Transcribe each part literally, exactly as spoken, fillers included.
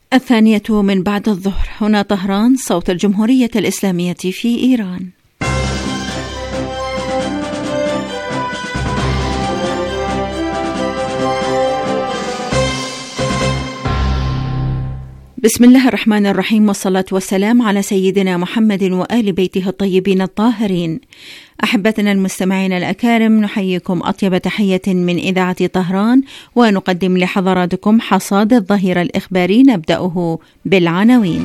الثانية من بعد الظهر. هنا طهران، صوت الجمهورية الإسلامية في إيران. بسم الله الرحمن الرحيم، والصلاة والسلام على سيدنا محمد وآل بيته الطيبين الطاهرين. أحبتنا المستمعين الأكارم، نحييكم أطيب تحية من إذاعة طهران، ونقدم لحضراتكم حصاد الظهيرة الإخباري، نبدأه بالعناوين.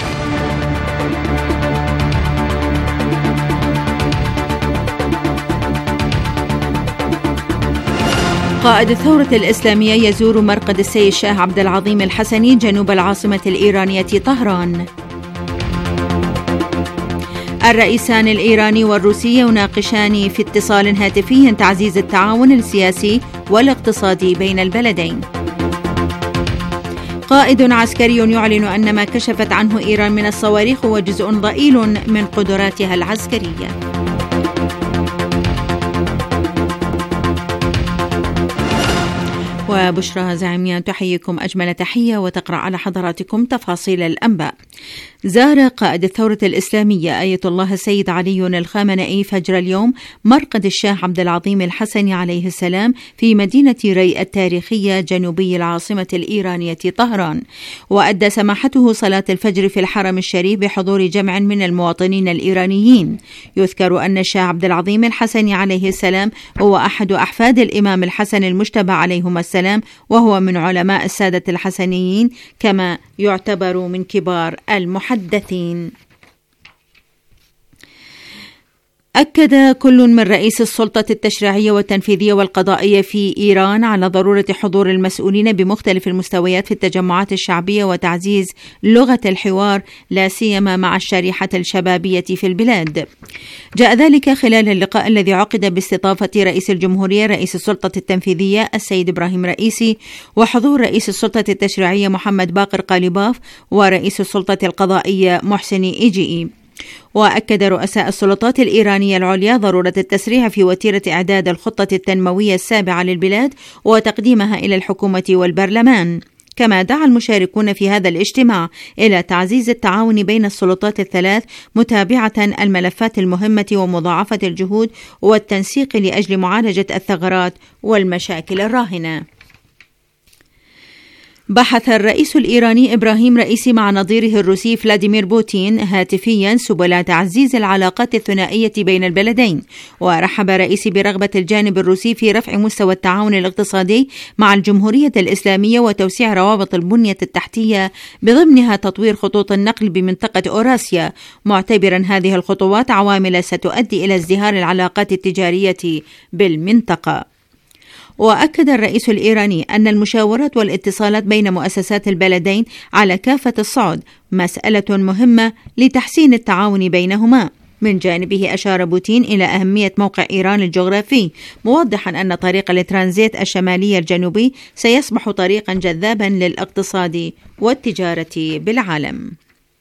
قائد الثورة الإسلامية يزور مرقد السيد الشاه عبد العظيم الحسني جنوب العاصمة الإيرانية طهران. الرئيسان الإيراني والروسي يناقشان في اتصال هاتفي تعزيز التعاون السياسي والاقتصادي بين البلدين. قائد عسكري يعلن أن ما كشفت عنه إيران من الصواريخ هو جزء ضئيل من قدراتها العسكرية. وبشرى زعيمية تحييكم أجمل تحية وتقرأ على حضراتكم تفاصيل الأنباء. زار قائد الثورة الإسلامية آية الله السيد علي الخامنئي فجر اليوم مرقد الشاه عبد العظيم الحسني عليه السلام في مدينة ري التاريخية جنوبي العاصمة الإيرانية طهران، وأدى سماحته صلاة الفجر في الحرم الشريف بحضور جمع من المواطنين الإيرانيين. يذكر أن الشاه عبد العظيم الحسني عليه السلام هو أحد أحفاد الإمام الحسن المجتبى عليهما السلام، وهو من علماء السادة الحسنيين، كما يعتبر من كبار المحدثين. أكد كل من رئيس السلطة التشريعية والتنفيذية والقضائية في إيران على ضرورة حضور المسؤولين بمختلف المستويات في التجمعات الشعبية وتعزيز لغة الحوار، لا سيما مع الشريحة الشبابية في البلاد. جاء ذلك خلال اللقاء الذي عقد باستضافة رئيس الجمهورية رئيس السلطة التنفيذية السيد إبراهيم رئيسي، وحضور رئيس السلطة التشريعية محمد باقر قاليباف، ورئيس السلطة القضائية محسن إيجئي. وأكد رؤساء السلطات الإيرانية العليا ضرورة التسريع في وتيرة إعداد الخطة التنموية السابعة للبلاد وتقديمها إلى الحكومة والبرلمان. كما دعا المشاركون في هذا الاجتماع إلى تعزيز التعاون بين السلطات الثلاث، متابعة الملفات المهمة ومضاعفة الجهود والتنسيق لأجل معالجة الثغرات والمشاكل الراهنة. بحث الرئيس الإيراني إبراهيم رئيسي مع نظيره الروسي فلاديمير بوتين هاتفيا سبل تعزيز العلاقات الثنائية بين البلدين، ورحب رئيسي برغبة الجانب الروسي في رفع مستوى التعاون الاقتصادي مع الجمهورية الإسلامية وتوسيع روابط البنية التحتية بضمنها تطوير خطوط النقل بمنطقة أوراسيا، معتبرا هذه الخطوات عوامل ستؤدي إلى ازدهار العلاقات التجارية بالمنطقة. وأكد الرئيس الإيراني أن المشاورات والاتصالات بين مؤسسات البلدين على كافة الصعد مسألة مهمة لتحسين التعاون بينهما. من جانبه أشار بوتين إلى أهمية موقع إيران الجغرافي، موضحا أن طريق الترانزيت الشمالي الجنوبي سيصبح طريقا جذابا للاقتصاد والتجارة بالعالم.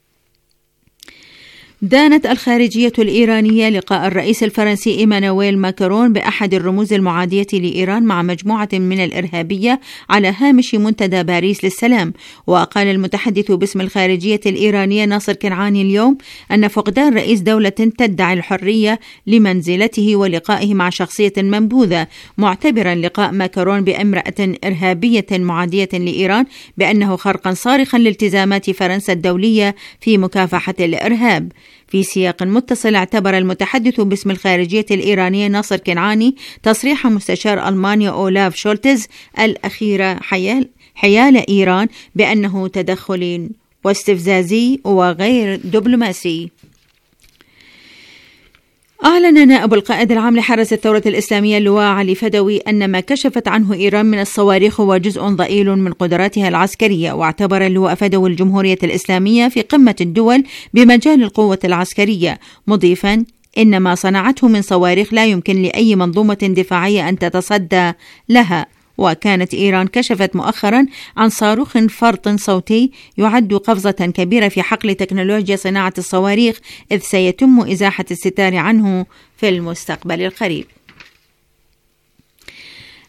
دانت الخارجية الإيرانية لقاء الرئيس الفرنسي إيمانويل ماكرون بأحد الرموز المعادية لإيران مع مجموعة من الإرهابية على هامش منتدى باريس للسلام. وقال المتحدث باسم الخارجية الإيرانية ناصر كنعاني اليوم أن فقدان رئيس دولة تدعي الحرية لمنزلته ولقائه مع شخصية منبوذة، معتبرا لقاء ماكرون بامرأة إرهابية معادية لإيران بأنه خرقا صارخا لالتزامات فرنسا الدولية في مكافحة الإرهاب. في سياق متصل، اعتبر المتحدث باسم الخارجية الإيرانية ناصر كنعاني تصريح مستشار ألمانيا أولاف شولتز الأخير حيال, حيال إيران بأنه تدخل واستفزازي وغير دبلوماسي. أعلن نائب القائد العام لحرس الثورة الإسلامية اللواء علي فدوي أن ما كشفت عنه إيران من الصواريخ هو جزء ضئيل من قدراتها العسكرية. واعتبر اللواء فدوي الجمهورية الإسلامية في قمة الدول بمجال القوة العسكرية، مضيفا إن ما صنعته من صواريخ لا يمكن لأي منظومة دفاعية أن تتصدى لها. وكانت إيران كشفت مؤخرا عن صاروخ فرط صوتي يعد قفزة كبيرة في حقل تكنولوجيا صناعة الصواريخ، إذ سيتم إزاحة الستار عنه في المستقبل القريب.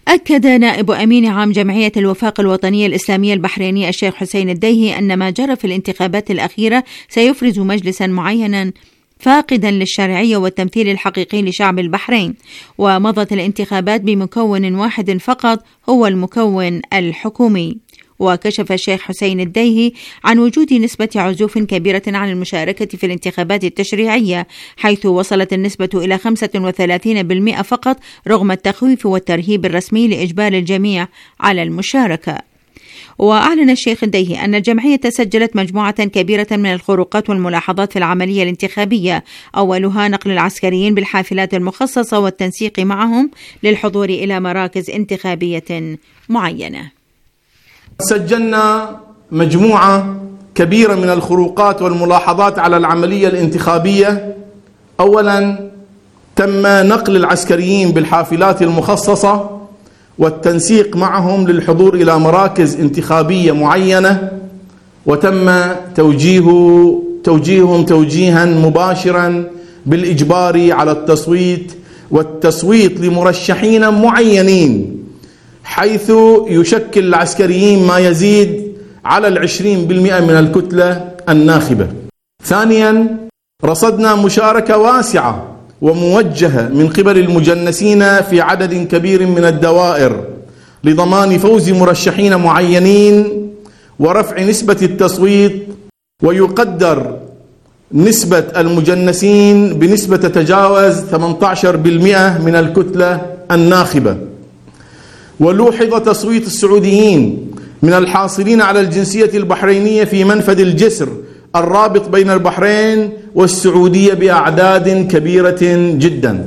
أكد نائب أمين عام جمعية الوفاق الوطنية الإسلامية البحرينية الشيخ حسين الديهي أن ما جرى في الانتخابات الأخيرة سيفرز مجلسا معينا فاقدا للشرعية والتمثيل الحقيقي لشعب البحرين، ومضت الانتخابات بمكون واحد فقط هو المكون الحكومي. وكشف الشيخ حسين الديهي عن وجود نسبة عزوف كبيرة عن المشاركة في الانتخابات التشريعية، حيث وصلت النسبة إلى خمسة وثلاثين بالمئة فقط رغم التخويف والترهيب الرسمي لإجبار الجميع على المشاركة. وأعلن الشيخ الديهي أن الجمعية سجلت مجموعة كبيرة من الخروقات والملاحظات في العملية الانتخابية، أولها نقل العسكريين بالحافلات المخصصة والتنسيق معهم للحضور إلى مراكز انتخابية معينة. سجلنا مجموعة كبيرة من الخروقات والملاحظات على العملية الانتخابية. أولا، تم نقل العسكريين بالحافلات المخصصة والتنسيق معهم للحضور إلى مراكز انتخابية معينة، وتم توجيه توجيههم توجيها مباشرا بالإجبار على التصويت والتصويت لمرشحين معينين، حيث يشكل العسكريين ما يزيد على العشرين بالمئة من الكتلة الناخبة. ثانيا، رصدنا مشاركة واسعة وموجهة من قبل المجنسين في عدد كبير من الدوائر لضمان فوز مرشحين معينين ورفع نسبة التصويت، ويقدر نسبة المجنسين بنسبة تتجاوز ثمانية عشر بالمئة من الكتلة الناخبة. ولوحظ تصويت السعوديين من الحاصلين على الجنسية البحرينية في منفذ الجسر الرابط بين البحرين والسعودية بأعداد كبيرة جدا.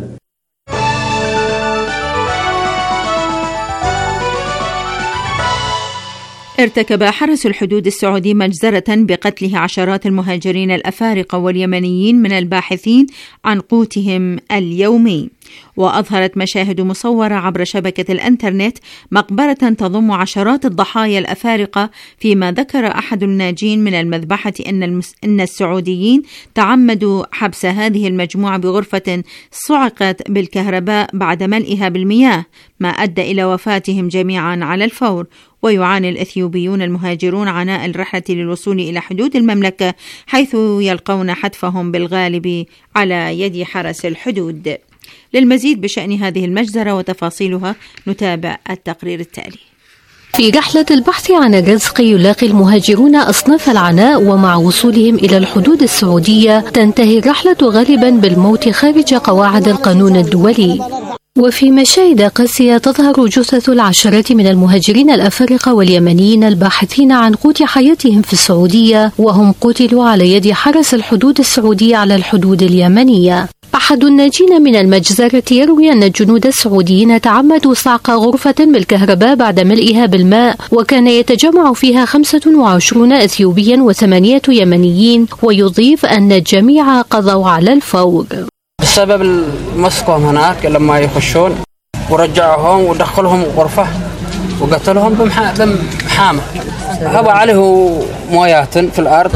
ارتكب حرس الحدود السعودي مجزرة بقتله عشرات المهاجرين الأفارقة واليمنيين من الباحثين عن قوتهم اليومي. وأظهرت مشاهد مصورة عبر شبكة الإنترنت مقبرة تضم عشرات الضحايا الأفارقة، فيما ذكر أحد الناجين من المذبحة إن, المس... إن السعوديين تعمدوا حبس هذه المجموعة بغرفة صعقت بالكهرباء بعد ملئها بالمياه، ما أدى إلى وفاتهم جميعا على الفور. ويعاني الإثيوبيون المهاجرون عناء الرحلة للوصول إلى حدود المملكة، حيث يلقون حتفهم بالغالب على يد حرس الحدود. للمزيد بشأن هذه المجزرة وتفاصيلها نتابع التقرير التالي. في رحلة البحث عن الرزق يلاقي المهاجرون أصناف العناء، ومع وصولهم إلى الحدود السعودية تنتهي الرحلة غالبا بالموت خارج قواعد القانون الدولي. وفي مشاهد قاسية تظهر جثث العشرات من المهاجرين الأفارقة واليمنيين الباحثين عن قوت حياتهم في السعودية، وهم قتلوا على يد حرس الحدود السعودي على الحدود اليمنية. أحد الناجين من المجزرة يروي أن الجنود السعوديين تعمدوا صعق غرفة بالكهرباء بعد ملئها بالماء، وكان يتجمع فيها خمسة وعشرين أثيوبيا وثمانية يمنيين، ويضيف أن الجميع قضوا على الفور. بسبب مسكهم هناك لما يخشون ورجعوهم ودخلهم غرفة وقتلهم بمحامة، هبوا عليه مويات في الأرض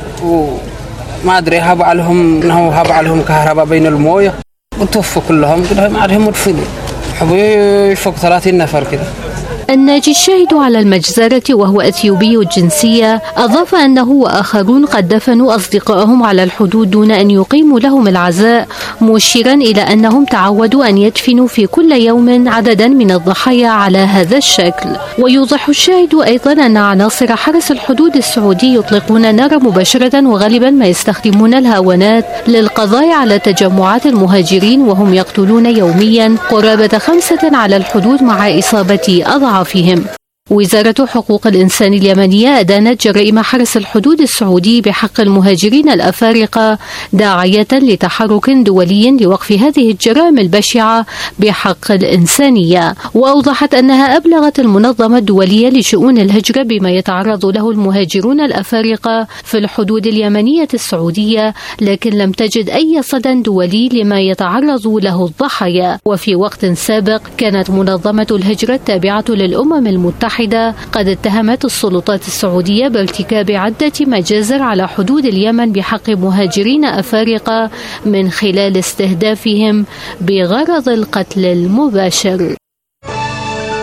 وما أدري، هبوا عليهم إنه هبوا عليهم كهرباء بين الموية وتوفوا كلهم، كلهم عليهم مدفنين حبوا فوق ثلاثين نفر كده. الناجي الشاهد على المجزرة وهو أثيوبي الجنسية أضاف أنه وآخرون قد دفنوا أصدقائهم على الحدود دون أن يقيموا لهم العزاء، مشيرا إلى أنهم تعودوا أن يدفنوا في كل يوم عددا من الضحايا على هذا الشكل. ويوضح الشاهد أيضا أن عناصر حرس الحدود السعودي يطلقون النار مباشرة، وغالبا ما يستخدمون الهاونات للقضاء على تجمعات المهاجرين، وهم يقتلون يوميا قرابة خمسة على الحدود مع إصابة أضعافهم. وزارة حقوق الإنسان اليمنية أدانت جرائم حرس الحدود السعودي بحق المهاجرين الأفارقة، داعية لتحرك دولي لوقف هذه الجرائم البشعة بحق الإنسانية. وأوضحت أنها أبلغت المنظمة الدولية لشؤون الهجرة بما يتعرض له المهاجرون الأفارقة في الحدود اليمنية السعودية، لكن لم تجد أي صدى دولي لما يتعرض له الضحايا. وفي وقت سابق كانت منظمة الهجرة التابعة للأمم المتحدة قد اتهمت السلطات السعودية بارتكاب عدة مجازر على حدود اليمن بحق مهاجرين أفارقة من خلال استهدافهم بغرض القتل المباشر.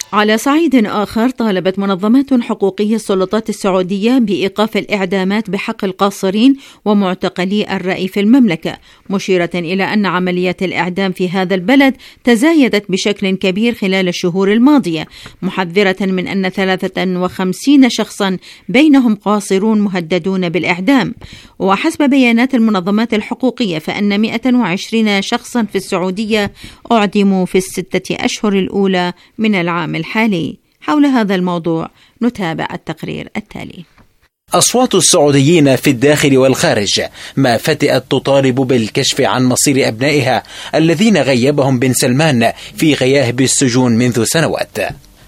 على صعيد آخر، طالبت منظمات حقوقية السلطات السعودية بإيقاف الإعدامات بحق القاصرين ومعتقلي الرأي في المملكة، مشيرة إلى أن عمليات الإعدام في هذا البلد تزايدت بشكل كبير خلال الشهور الماضية، محذرة من أن ثلاثة وخمسين شخصا بينهم قاصرون مهددون بالإعدام. وحسب بيانات المنظمات الحقوقية فإن مئة وعشرين شخصا في السعودية أعدموا في الستة أشهر الأولى من العام الحالي. حول هذا الموضوع نتابع التقرير التالي. أصوات السعوديين في الداخل والخارج ما فتئت تطالب بالكشف عن مصير أبنائها الذين غيبهم بن سلمان في غياهب السجون منذ سنوات.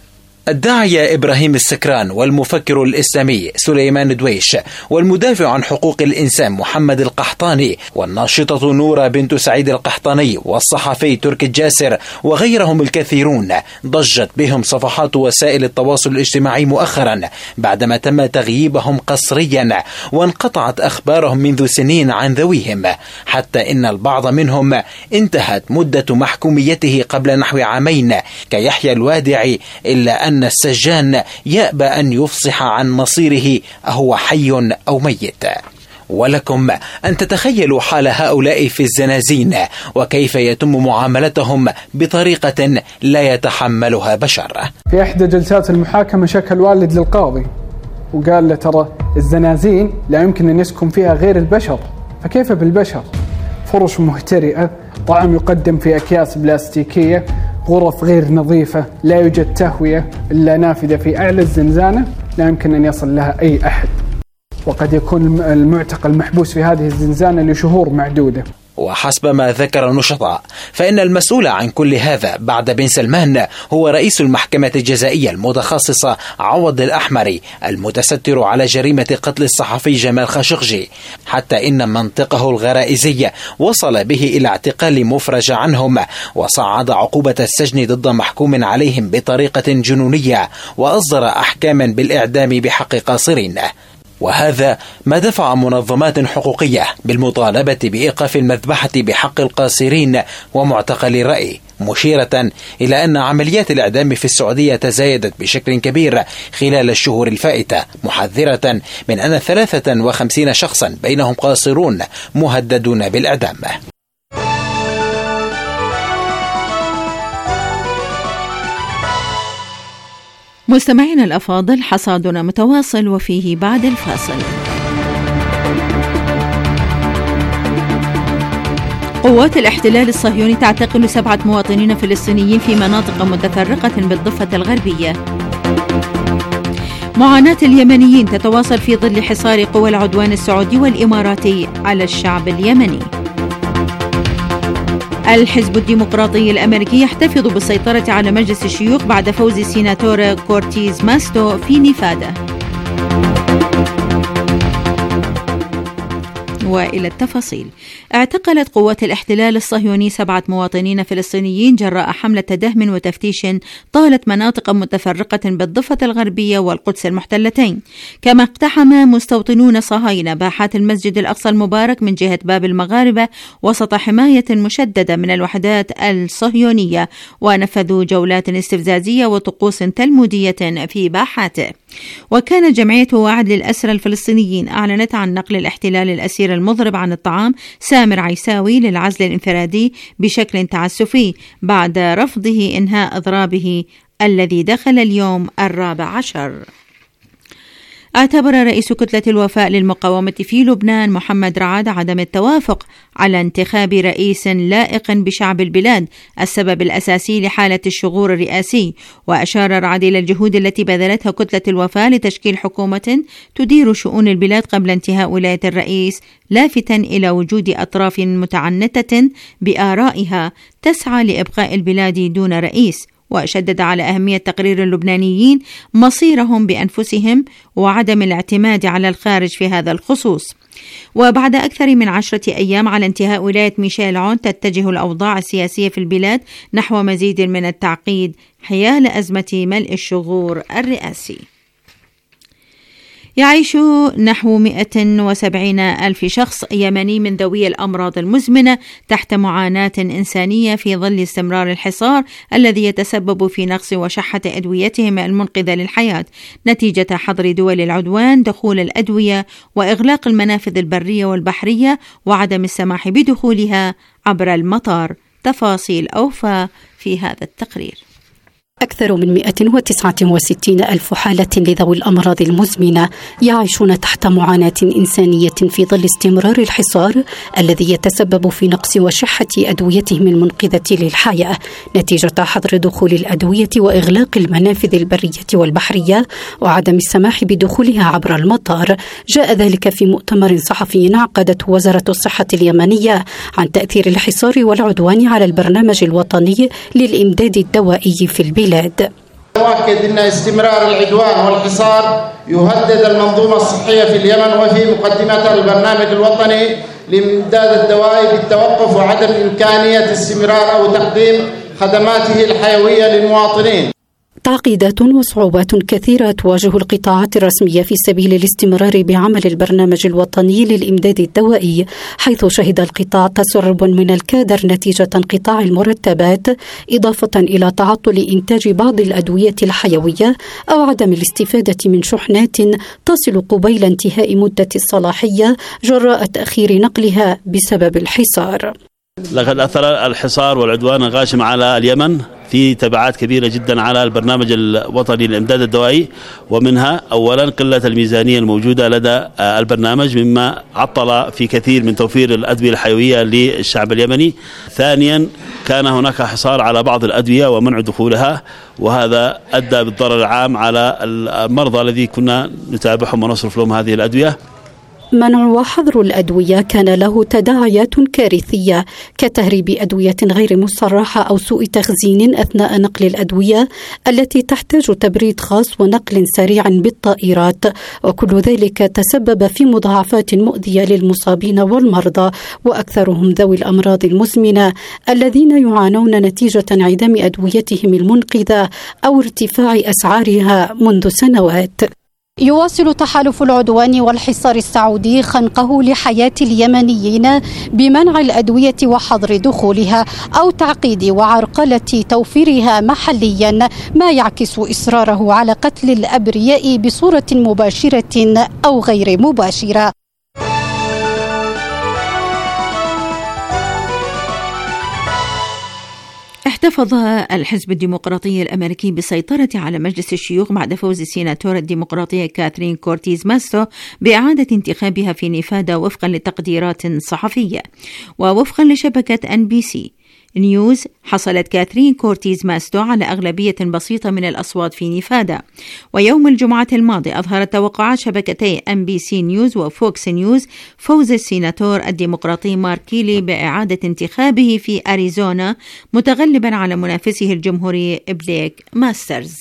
الداعية إبراهيم السكران والمفكر الإسلامي سليمان دويش والمدافع عن حقوق الإنسان محمد القحطاني والناشطة نورة بنت سعيد القحطاني والصحفي تركي الجاسر وغيرهم الكثيرون ضجت بهم صفحات وسائل التواصل الاجتماعي مؤخرا بعدما تم تغييبهم قسريا وانقطعت أخبارهم منذ سنين عن ذويهم، حتى إن البعض منهم انتهت مدة محكوميته قبل نحو عامين كيحيى الوادعي، إلا أن السجان يأبى أن يفصح عن مصيره أهو حي أو ميت. ولكم أن تتخيلوا حال هؤلاء في الزنازين وكيف يتم معاملتهم بطريقة لا يتحملها بشر. في إحدى جلسات المحاكمة شكى الوالد للقاضي وقال له ترى الزنازين لا يمكن أن يسكن فيها غير البشر، فكيف بالبشر؟ فرش مهترئة، طعام يقدم في أكياس بلاستيكية، غرف غير نظيفة، لا يوجد تهوية إلا نافذة في أعلى الزنزانة لا يمكن أن يصل لها أي أحد، وقد يكون المعتقل محبوس في هذه الزنزانة لشهور معدودة. وحسب ما ذكر النشطاء فإن المسؤول عن كل هذا بعد بن سلمان هو رئيس المحكمة الجزائية المتخصصة عوض الأحمري المتستر على جريمة قتل الصحفي جمال خاشقجي، حتى إن منطقه الغرائزي وصل به إلى اعتقال مفرج عنهم وصعد عقوبة السجن ضد محكوم عليهم بطريقة جنونية وأصدر أحكاما بالإعدام بحق قاصرين. وهذا ما دفع منظمات حقوقية بالمطالبة بإيقاف المذبحة بحق القاصرين ومعتقل الرأي، مشيرة إلى أن عمليات الإعدام في السعودية تزايدت بشكل كبير خلال الشهور الفائتة، محذرة من أن ثلاثة وخمسين شخصا بينهم قاصرون مهددون بالإعدام. مستمعينا الأفاضل، حصادنا متواصل وفيه بعد الفاصل. قوات الاحتلال الصهيوني تعتقل سبعة مواطنين فلسطينيين في مناطق متفرقة بالضفة الغربية. معاناة اليمنيين تتواصل في ظل حصار قوى العدوان السعودي والإماراتي على الشعب اليمني. الحزب الديمقراطي الأمريكي يحتفظ بالسيطرة على مجلس الشيوخ بعد فوز سيناتور كورتيز ماستو في نيفادا. وإلى التفاصيل. اعتقلت قوات الاحتلال الصهيوني سبعة مواطنين فلسطينيين جراء حملة دهم وتفتيش طالت مناطق متفرقة بالضفة الغربية والقدس المحتلتين، كما اقتحم مستوطنون صهاينة باحات المسجد الأقصى المبارك من جهة باب المغاربة وسط حماية مشددة من الوحدات الصهيونية، ونفذوا جولات استفزازية وطقوس تلمودية في باحاته. وكانت جمعية وعد للأسرى الفلسطينيين أعلنت عن نقل الاحتلال الأسير المضرب عن الطعام سامر عيساوي للعزل الانفرادي بشكل تعسفي بعد رفضه إنهاء إضرابه الذي دخل اليوم الرابع عشر. اعتبر رئيس كتلة الوفاء للمقاومة في لبنان محمد رعاد عدم التوافق على انتخاب رئيس لائق بشعب البلاد السبب الأساسي لحالة الشغور الرئاسي، وأشار رعاد إلى الجهود التي بذلتها كتلة الوفاء لتشكيل حكومة تدير شؤون البلاد قبل انتهاء ولاية الرئيس، لافتا إلى وجود أطراف متعنتة بآرائها تسعى لإبقاء البلاد دون رئيس، وشدد على أهمية تقرير اللبنانيين مصيرهم بأنفسهم وعدم الاعتماد على الخارج في هذا الخصوص. وبعد أكثر من عشرة أيام على انتهاء ولاية ميشيل عون تتجه الأوضاع السياسية في البلاد نحو مزيد من التعقيد حيال أزمة ملء الشغور الرئاسي. يعيش نحو مئة وسبعين ألف شخص يمني من ذوي الأمراض المزمنة تحت معاناة إنسانية في ظل استمرار الحصار الذي يتسبب في نقص وشحة أدويتهم المنقذة للحياة نتيجة حظر دول العدوان دخول الأدوية وإغلاق المنافذ البرية والبحرية وعدم السماح بدخولها عبر المطار. تفاصيل أوفى في هذا التقرير. أكثر من مئة وتسعة وستين ألف حالة لذوي الأمراض المزمنة يعيشون تحت معاناة إنسانية في ظل استمرار الحصار الذي يتسبب في نقص وشحة أدويتهم المنقذة للحياة نتيجة حظر دخول الأدوية وإغلاق المنافذ البرية والبحرية وعدم السماح بدخولها عبر المطار. جاء ذلك في مؤتمر صحفي عقدته وزارة الصحة اليمنية عن تأثير الحصار والعدوان على البرنامج الوطني للإمداد الدوائي في البلاد. أؤكد أن استمرار العدوان والحصار يهدد المنظومة الصحية في اليمن وفي مقدمتها البرنامج الوطني لإمداد الدواء بالتوقف وعدم إمكانية استمرار أو تقديم خدماته الحيوية للمواطنين. تعقيدات وصعوبات كثيرة تواجه القطاعات الرسمية في سبيل الاستمرار بعمل البرنامج الوطني للإمداد الدوائي، حيث شهد القطاع تسرب من الكادر نتيجة انقطاع المرتبات، إضافة إلى تعطل إنتاج بعض الأدوية الحيوية أو عدم الاستفادة من شحنات تصل قبيل انتهاء مدة الصلاحية جراء تأخير نقلها بسبب الحصار. لقد أثر الحصار والعدوان الغاشم على اليمن في تبعات كبيرة جدا على البرنامج الوطني للإمداد الدوائي، ومنها أولا قلة الميزانية الموجودة لدى البرنامج مما عطل في كثير من توفير الأدوية الحيوية للشعب اليمني. ثانيا كان هناك حصار على بعض الأدوية ومنع دخولها، وهذا أدى بالضرر العام على المرضى الذي كنا نتابعهم ونصرف لهم هذه الأدوية. منع وحظر الأدوية كان له تداعيات كارثية كتهريب أدوية غير مصرحة أو سوء تخزين أثناء نقل الأدوية التي تحتاج تبريد خاص ونقل سريع بالطائرات، وكل ذلك تسبب في مضاعفات مؤذية للمصابين والمرضى وأكثرهم ذوي الأمراض المزمنة الذين يعانون نتيجة انعدام أدويتهم المنقذة أو ارتفاع أسعارها منذ سنوات. يواصل تحالف العدوان والحصار السعودي خنقه لحياة اليمنيين بمنع الأدوية وحظر دخولها أو تعقيد وعرقلة توفيرها محليا، ما يعكس إصراره على قتل الأبرياء بصورة مباشرة أو غير مباشرة. احتفظ الحزب الديمقراطي الأمريكي بالسيطرة على مجلس الشيوخ بعد فوز السيناتورة الديمقراطية كاثرين كورتيز ماستو بإعادة انتخابها في نيفادا وفقا لتقديرات صحفية. ووفقا لشبكة إن بي سي نيوز، حصلت كاثرين كورتيز ماستو على أغلبية بسيطة من الأصوات في نيفادا. ويوم الجمعة الماضي أظهرت توقعات شبكتي إن بي سي نيوز وفوكس نيوز فوز السيناتور الديمقراطي مارك كيلي بإعادة انتخابه في أريزونا متغلبا على منافسه الجمهوري بليك ماسترز.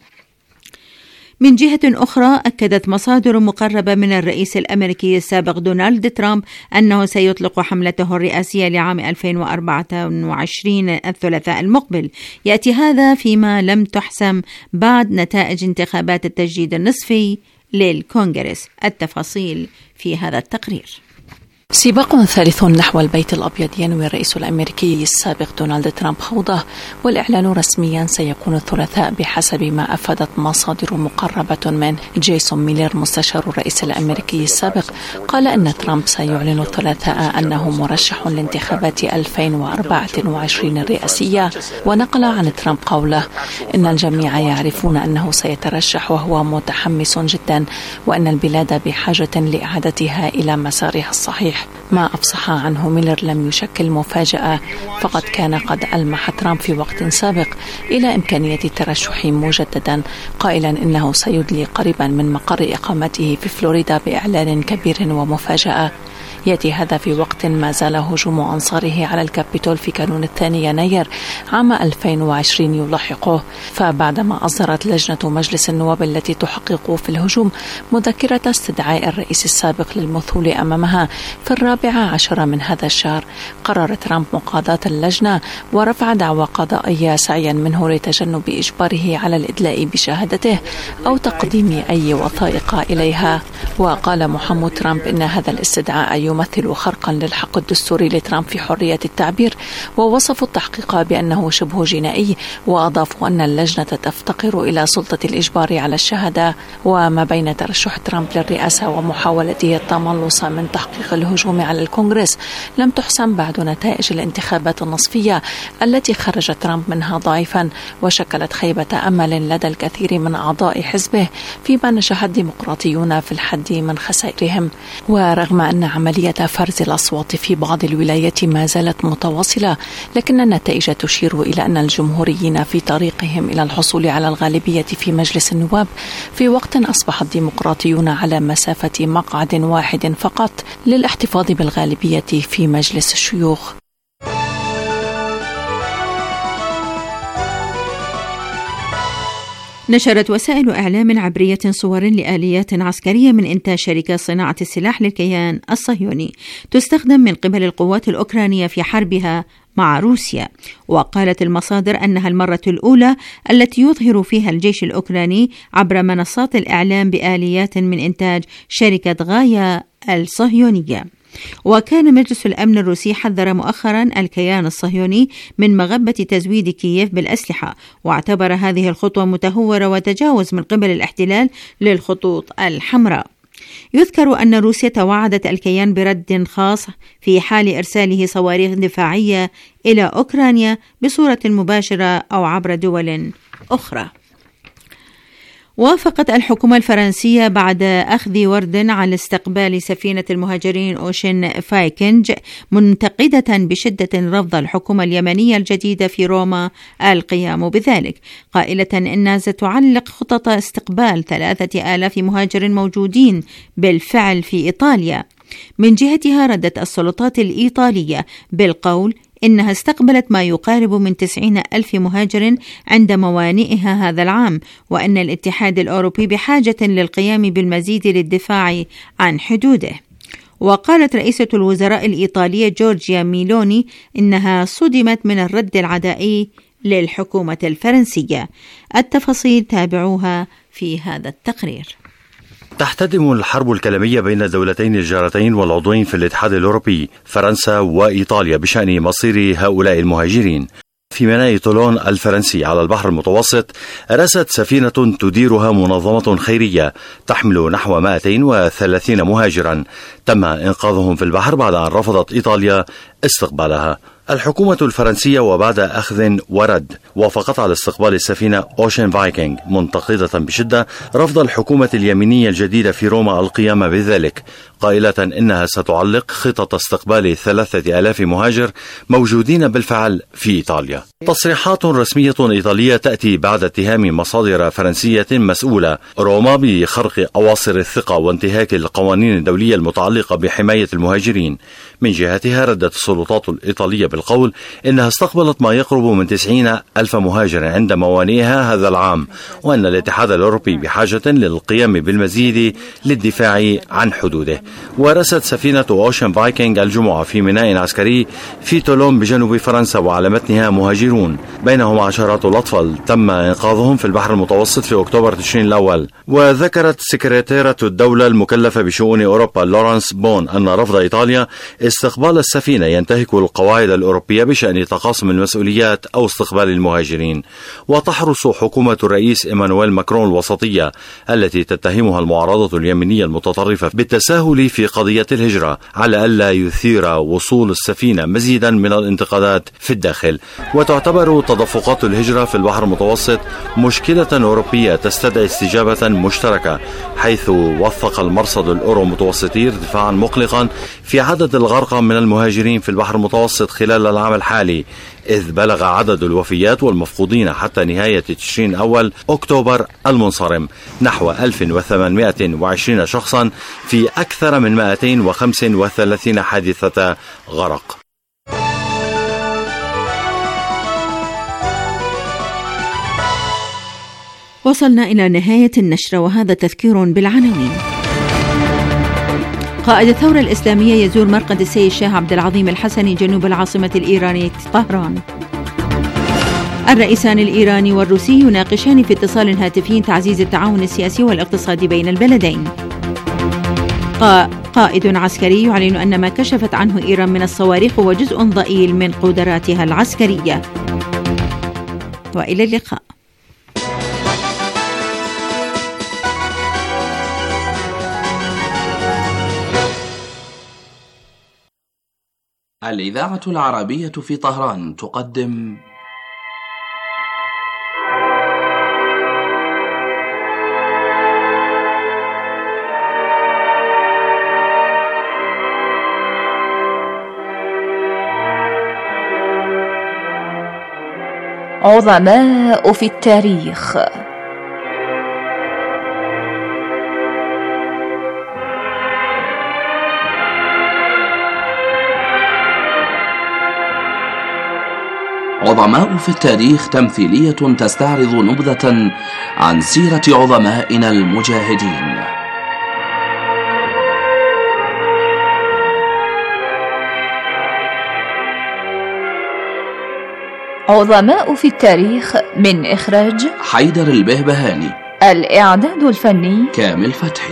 من جهة أخرى، أكدت مصادر مقربة من الرئيس الأمريكي السابق دونالد ترامب أنه سيطلق حملته الرئاسية لعام ألفين وأربعة وعشرين الثلاثاء المقبل. يأتي هذا فيما لم تحسم بعد نتائج انتخابات التجديد النصفي للكونغرس. التفاصيل في هذا التقرير. سباق ثالث نحو البيت الأبيض ينوي الرئيس الأمريكي السابق دونالد ترامب خوضه، والإعلان رسميا سيكون الثلاثاء بحسب ما أفادت مصادر مقربة من جيسون ميلر مستشار الرئيس الأمريكي السابق. قال أن ترامب سيعلن الثلاثاء أنه مرشح لانتخابات ألفين وأربعة وعشرين الرئاسية، ونقل عن ترامب قوله إن الجميع يعرفون أنه سيترشح وهو متحمس جدا، وأن البلاد بحاجة لإعادتها إلى مسارها الصحيح. ما أفصح عنه ميلر لم يشكل مفاجأة، فقد كان قد ألمح ترامب في وقت سابق إلى إمكانية الترشح مجددا، قائلا إنه سيدلي قريبا من مقر إقامته في فلوريدا بإعلان كبير ومفاجأة. يأتي هذا في وقت ما زال هجوم أنصاره على الكابيتول في كانون الثاني يناير عام ألفين وعشرين يلاحقه. فبعدما أصدرت لجنة مجلس النواب التي تحقق في الهجوم مذكرة استدعاء الرئيس السابق للمثول أمامها في الرابع عشر من هذا الشهر، قرر ترامب مقاضاة اللجنة ورفع دعوى قضائية سعيا منه لتجنب إجباره على الإدلاء بشهادته أو تقديم أي وثائق إليها. وقال محمد ترامب إن هذا الاستدعاء يمثل خرقا للحق الدستوري لترامب في حرية التعبير، ووصفوا التحقيق بأنه شبه جنائي، وأضافوا أن اللجنة تفتقر إلى سلطة الإجبار على الشهادة. وما بين ترشح ترامب للرئاسة ومحاولته التملص من تحقيق الهجوم على الكونغرس لم تحسم بعد نتائج الانتخابات النصفية التي خرج ترامب منها ضعيفا، وشكلت خيبة أمل لدى الكثير من أعضاء حزبه فيما نجح الديمقراطيون في الحد من خسائرهم. ورغم أن عملية فرز الأصوات في بعض الولايات ما زالت متواصلة، لكن النتائج تشير إلى أن الجمهوريين في طريقهم إلى الحصول على الغالبية في مجلس النواب، في وقت أصبح الديمقراطيون على مسافة مقعد واحد فقط للاحتفاظ بالغالبية في مجلس الشيوخ. نشرت وسائل إعلام عبرية صور لآليات عسكرية من إنتاج شركة صناعة السلاح للكيان الصهيوني تستخدم من قبل القوات الأوكرانية في حربها مع روسيا. وقالت المصادر أنها المرة الأولى التي يظهر فيها الجيش الأوكراني عبر منصات الإعلام بآليات من إنتاج شركة غايا الصهيونية. وكان مجلس الأمن الروسي حذر مؤخرا الكيان الصهيوني من مغبة تزويد كييف بالأسلحة، واعتبر هذه الخطوة متهورة وتجاوز من قبل الاحتلال للخطوط الحمراء. يذكر أن روسيا توعدت الكيان برد خاص في حال إرساله صواريخ دفاعية إلى أوكرانيا بصورة مباشرة أو عبر دول أخرى. وافقت الحكومة الفرنسية بعد أخذ ورد على استقبال سفينة المهاجرين أوشن فايكنج، منتقدة بشدة رفض الحكومة اليمنية الجديدة في روما القيام بذلك، قائلة إنها ستعلق خطط استقبال ثلاثة آلاف مهاجر موجودين بالفعل في إيطاليا. من جهتها ردت السلطات الإيطالية بالقول إنها استقبلت ما يقارب من تسعين ألف مهاجر عند موانئها هذا العام، وأن الاتحاد الأوروبي بحاجة للقيام بالمزيد للدفاع عن حدوده. وقالت رئيسة الوزراء الإيطالية جورجيا ميلوني إنها صدمت من الرد العدائي للحكومة الفرنسية. التفاصيل تابعوها في هذا التقرير. تحتدم الحرب الكلامية بين الدولتين الجارتين والعضوين في الاتحاد الأوروبي فرنسا وإيطاليا بشأن مصير هؤلاء المهاجرين. في ميناء طولون الفرنسي على البحر المتوسط رست سفينة تديرها منظمة خيرية تحمل نحو مئتين وثلاثين مهاجرا تم إنقاذهم في البحر بعد أن رفضت إيطاليا استقبالها. الحكومة الفرنسية وبعد أخذ ورد وافقت على استقبال السفينة أوشن فايكنج، منتقدة بشدة رفض الحكومة اليمنية الجديدة في روما القيام بذلك، قائلة إنها ستعلق خطط استقبال ثلاثة آلاف مهاجر موجودين بالفعل في إيطاليا. تصريحات رسمية إيطالية تأتي بعد اتهام مصادر فرنسية مسؤولة روما بخرق أواصر الثقة وانتهاك القوانين الدولية المتعلقة بحماية المهاجرين. من جهتها ردت السلطات الإيطالية بالقول إنها استقبلت ما يقرب من تسعين ألف مهاجر عند موانئها هذا العام، وأن الاتحاد الأوروبي بحاجة للقيام بالمزيد للدفاع عن حدوده. ورست سفينة أوشن فايكنج الجمعة في ميناء عسكري في تولون بجنوب فرنسا، وعلى متنها مهاجرون بينهم عشرات الأطفال تم إنقاذهم في البحر المتوسط في أكتوبر تشرين الأول. وذكرت سكرتيرة الدولة المكلفة بشؤون أوروبا لورانس بون أن رفض إيطاليا استقبال السفينة ينتهك القواعد الأوروبية بشأن تقاسم المسؤوليات أو استقبال المهاجرين. وتحرص حكومة الرئيس إيمانويل ماكرون الوسطية التي تتهمها المعارضة اليمنية المتطرفة بالتساهل في قضية الهجرة على ألا يثير وصول السفينة مزيدا من الانتقادات في الداخل. وتعتبر تدفقات الهجرة في البحر المتوسط مشكلة أوروبية تستدعي استجابة مشتركة، حيث وثق المرصد الأورو متوسطي ارتفاعا مقلقا في عدد الغرقى من المهاجرين في البحر المتوسط خلال خلال العام الحالي، إذ بلغ عدد الوفيات والمفقودين حتى نهاية تشرين أول أكتوبر المنصرم نحو ألف وثمانمائة وعشرين شخصا في أكثر من مئتين وخمسة وثلاثين حادثة غرق. وصلنا إلى نهاية النشرة، وهذا تذكير بالعناوين. قائد الثورة الإسلامية يزور مرقد السيد الشاه عبد العظيم الحسني جنوب العاصمة الإيرانية طهران. الرئيسان الإيراني والروسي يناقشان في اتصال هاتفي تعزيز التعاون السياسي والاقتصادي بين البلدين. قائد عسكري يعلن أن ما كشفت عنه إيران من الصواريخ هو جزء ضئيل من قدراتها العسكرية. وإلى اللقاء. الإذاعة العربية في طهران تقدم عظماء في التاريخ. عظماء في التاريخ تمثيلية تستعرض نبذة عن سيرة عظمائنا المجاهدين. عظماء في التاريخ من إخراج حيدر البهبهاني. الإعداد الفني كامل فتحي.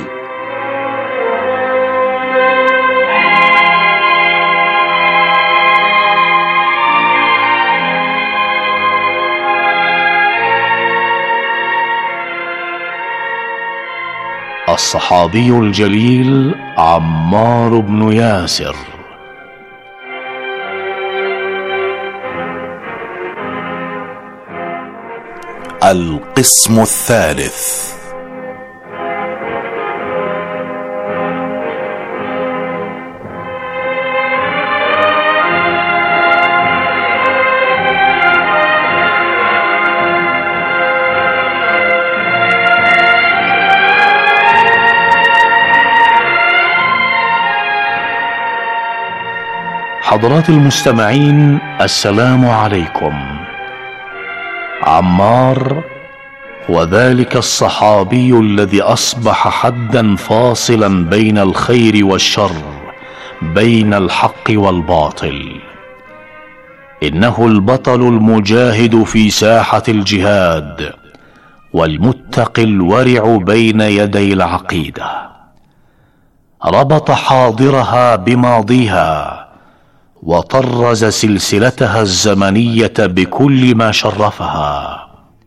الصحابي الجليل عمار بن ياسر. القسم الثالث. حضرات المستمعين، السلام عليكم. عمار هو ذلك الصحابي الذي أصبح حدا فاصلا بين الخير والشر، بين الحق والباطل. إنه البطل المجاهد في ساحة الجهاد، والمتقي الورع بين يدي العقيدة. ربط حاضرها بماضيها، وطرز سلسلتها الزمنية بكل ما شرفها.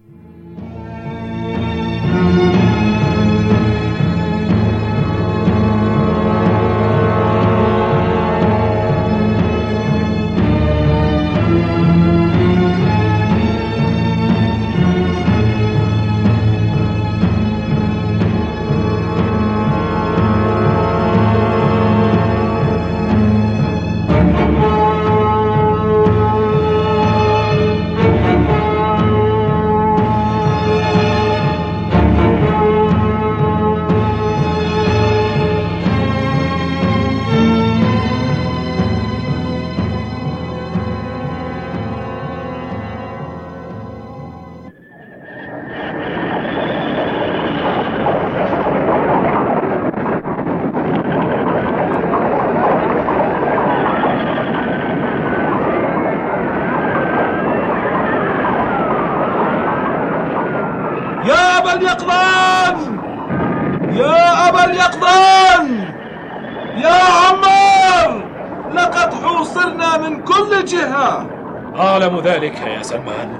يا أبا اليقظان، يا أبا اليقظان، يا عمار، لقد حوصرنا من كل جهة. أعلم ذلك يا سمان.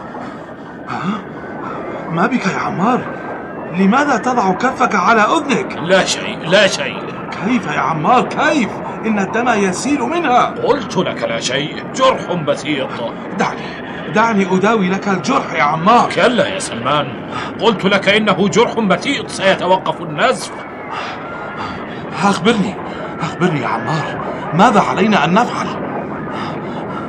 ما بك يا عمار؟ لماذا تضع كفك على أذنك؟ لا شيء، لا شيء. كيف يا عمار، كيف؟ إن الدم يسيل منها. قلت لك لا شيء، جرح بسيط. دعني دعني أداوي لك الجرح يا عمار. كلا يا سلمان، قلت لك إنه جرح بسيط سيتوقف النزف. أخبرني أخبرني يا عمار، ماذا علينا أن نفعل؟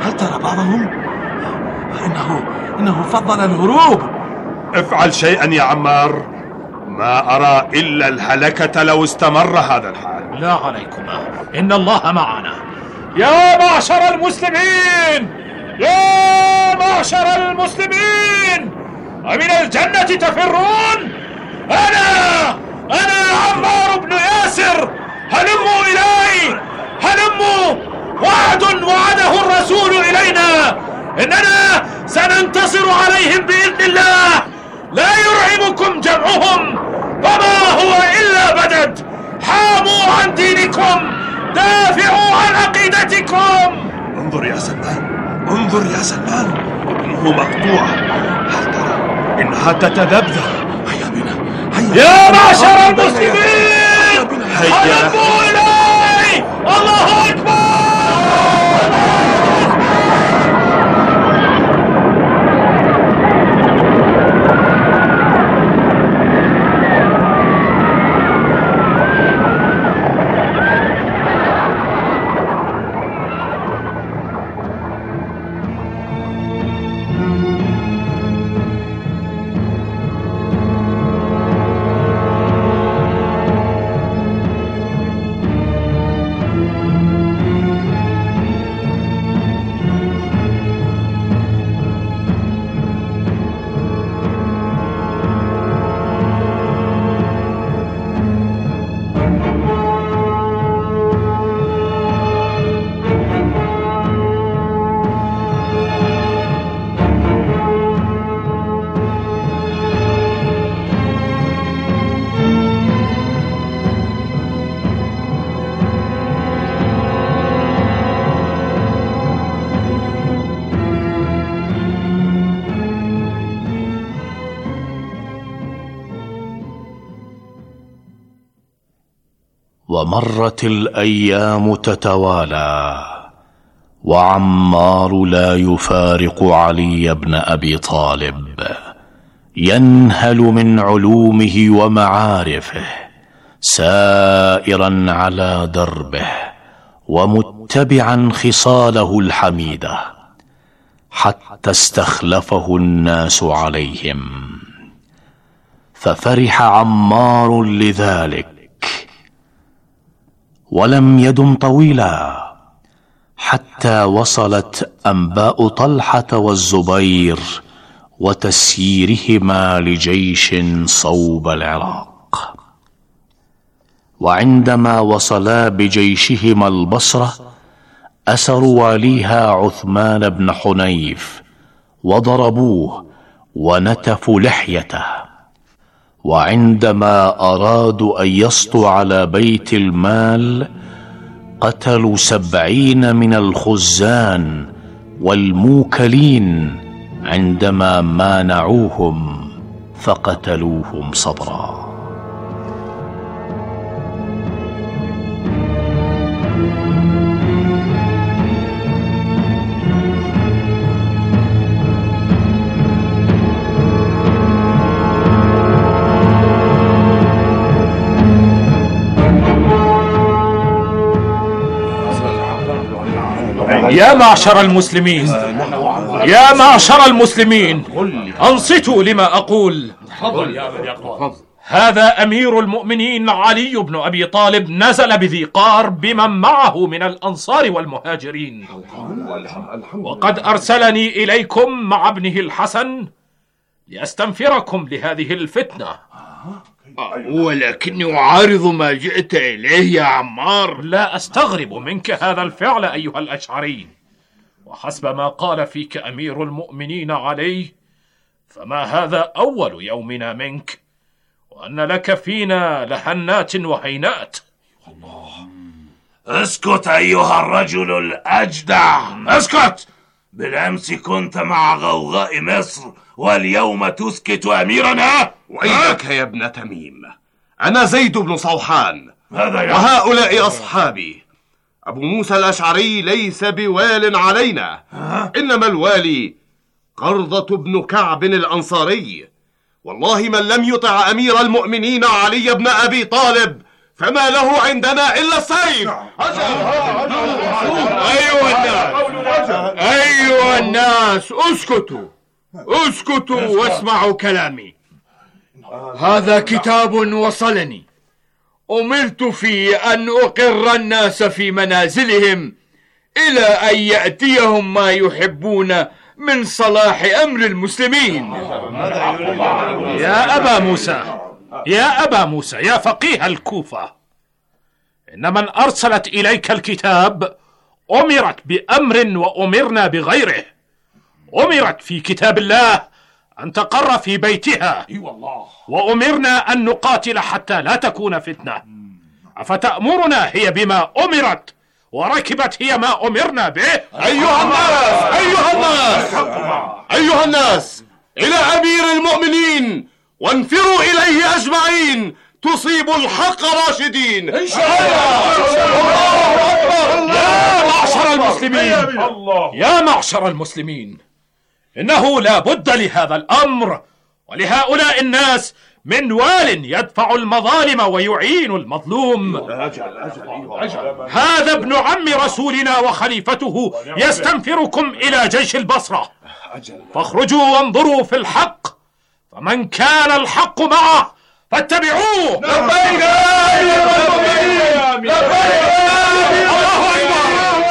هل ترى بعضهم؟ إنه إنه فضل الهروب. افعل شيئا يا عمار، ما أرى إلا الهلكة لو استمر هذا الحال. لا عليكما، إن الله معنا. يا معشر المسلمين، يا معشر المسلمين، أمن الجنة تفرون؟ أنا أنا عمار بن ياسر، هلموا إلي، هلموا. وعد وعده الرسول إلينا إننا سننتصر عليهم بإذن الله. لا يرعبكم جمعهم، وما هو إلا بدد. حاموا عن دينكم، دافعوا عن عقيدتكم. انظر يا سلمان، انظر يا سلمان، ابنه مقطوع. هل ترى إنها تتذبذب؟ هيا بنا، هيا. يا معشر المسلمين، هلموا إلي. الله أكبر. ومرت الأيام تتوالى، وعمار لا يفارق علي بن أبي طالب، ينهل من علومه ومعارفه، سائرا على دربه ومتبعا خصاله الحميدة، حتى استخلفه الناس عليهم. ففرح عمار لذلك، ولم يدم طويلا حتى وصلت أنباء طلحة والزبير وتسييرهما لجيش صوب العراق. وعندما وصلا بجيشهما البصرة، أسروا واليها عثمان بن حنيف وضربوه ونتفوا لحيته. وعندما أرادوا أن يسطوا على بيت المال، قتلوا سبعين من الخزان والموكلين عندما مانعوهم، فقتلوهم صبرا. يا معشر المسلمين، يا معشر المسلمين، أنصتوا لما أقول. هذا أمير المؤمنين علي بن أبي طالب نزل بذي قار بمن معه من الأنصار والمهاجرين، وقد أرسلني إليكم مع ابنه الحسن لأستنفركم لهذه الفتنة. ولكني أعارض ما جئت إليه يا عمار. لا أستغرب منك هذا الفعل أيها الأشعري، وحسب ما قال فيك أمير المؤمنين علي، فما هذا أول يومنا منك، وأن لك فينا لحنات وهينات. الله. اسكت أيها الرجل الأجدع، اسكت. بالأمس كنت مع غوغاء مصر، واليوم تسكت أميرنا. وإياك يا ابن تميم، أنا زيد بن صوحان، هذا يا وهؤلاء أصحابي. أبو موسى الأشعري ليس بوال علينا، إنما الوالي قرضة بن كعب الأنصاري. والله من لم يطع أمير المؤمنين علي بن أبي طالب فما له عندنا إلا السيف. أيها الناس، أيها الناس اسكتوا اسكتوا واسمعوا كلامي. هذا كتاب وصلني، أمرت فيه أن أقر الناس في منازلهم إلى أن يأتيهم ما يحبون من صلاح أمر المسلمين. يا أبا موسى يا أبا موسى يا فقيه الكوفة، إن من أرسلت إليك الكتاب أمرت بأمر وأمرنا بغيره. أمرت في كتاب الله أن تقر في بيتها، وأمرنا أن نقاتل حتى لا تكون فتنة. أفتأمرنا هي بما أمرت وركبت هي ما أمرنا به؟ أيها الناس أيها الناس أيها الناس إلى أمير المؤمنين، وانفروا إليه أجمعين تصيب الحق راشدين إن شاء الله. يا معشر المسلمين يا معشر المسلمين إنه لا بد لهذا الأمر ولهؤلاء الناس من وال يدفع المظالم ويعين المظلوم. هذا ابن عم رسولنا وخليفته يستنفركم إلى جيش البصرة، فاخرجوا وانظروا في الحق، فمن كان الحق معه فاتبعوه. لبيك يا أمير المؤمنين، لبيك الله أكبر.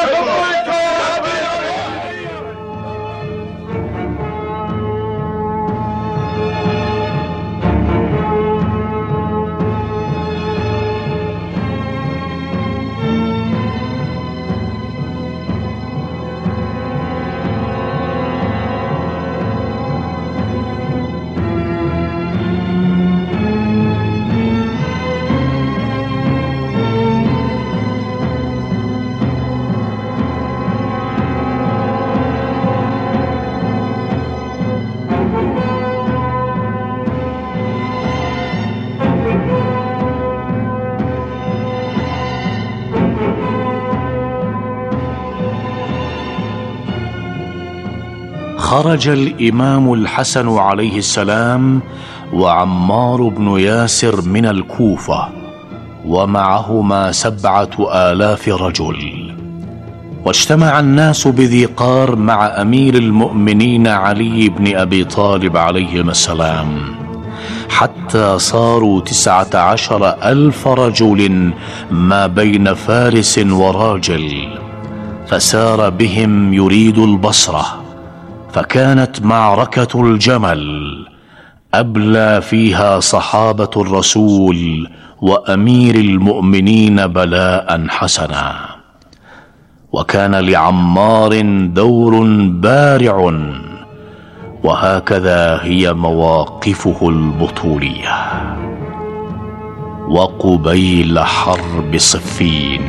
خرج الإمام الحسن عليه السلام وعمار بن ياسر من الكوفة، ومعهما سبعة آلاف رجل، واجتمع الناس بذي قار مع أمير المؤمنين علي بن أبي طالب عليهما السلام، حتى صاروا تسعة عشر ألف رجل ما بين فارس وراجل، فسار بهم يريد البصرة. فكانت معركة الجمل أبلى فيها صحابة الرسول وأمير المؤمنين بلاء حسنا، وكان لعمار دور بارع، وهكذا هي مواقفه البطولية. وقبيل حرب صفين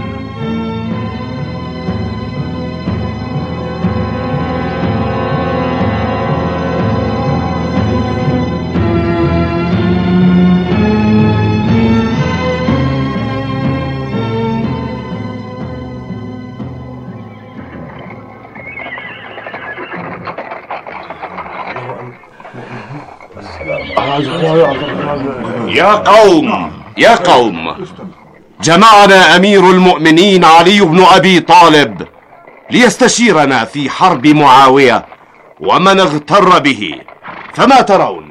يا قوم يا قوم جمعنا أمير المؤمنين علي بن أبي طالب ليستشيرنا في حرب معاوية ومن اغتر به، فما ترون؟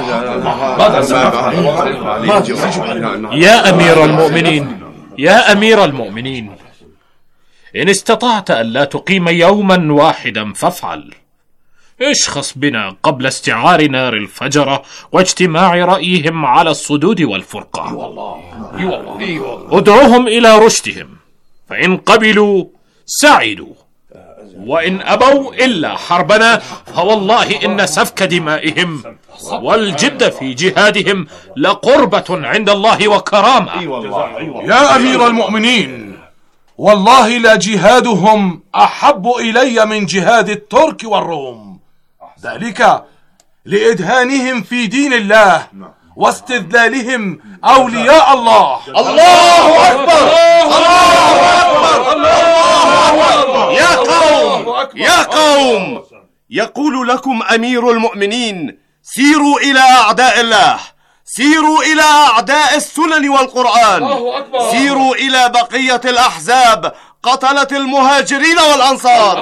يا أمير المؤمنين يا أمير المؤمنين إن استطعت أن لا تقيم يوما واحدا فافعل. اشخص بنا قبل استعار نار الفجرة واجتماع رأيهم على الصدود والفرقة. ادعوهم إلى رشدهم، فإن قبلوا سعدوا، وإن أبوا إلا حربنا فوالله إن سفك دمائهم والجد في جهادهم لقربة عند الله وكرامة. يا أمير المؤمنين، والله لجهادهم أحب إلي من جهاد الترك والروم، ذلك لإدهانهم في دين الله واستذلالهم أولياء الله. الله أكبر الله أكبر الله أكبر. يا قوم يا قوم يقول لكم أمير المؤمنين: سيروا إلى أعداء الله، سيروا إلى أعداء السنن والقرآن، سيروا إلى بقية الأحزاب قتلة المهاجرين والأنصار.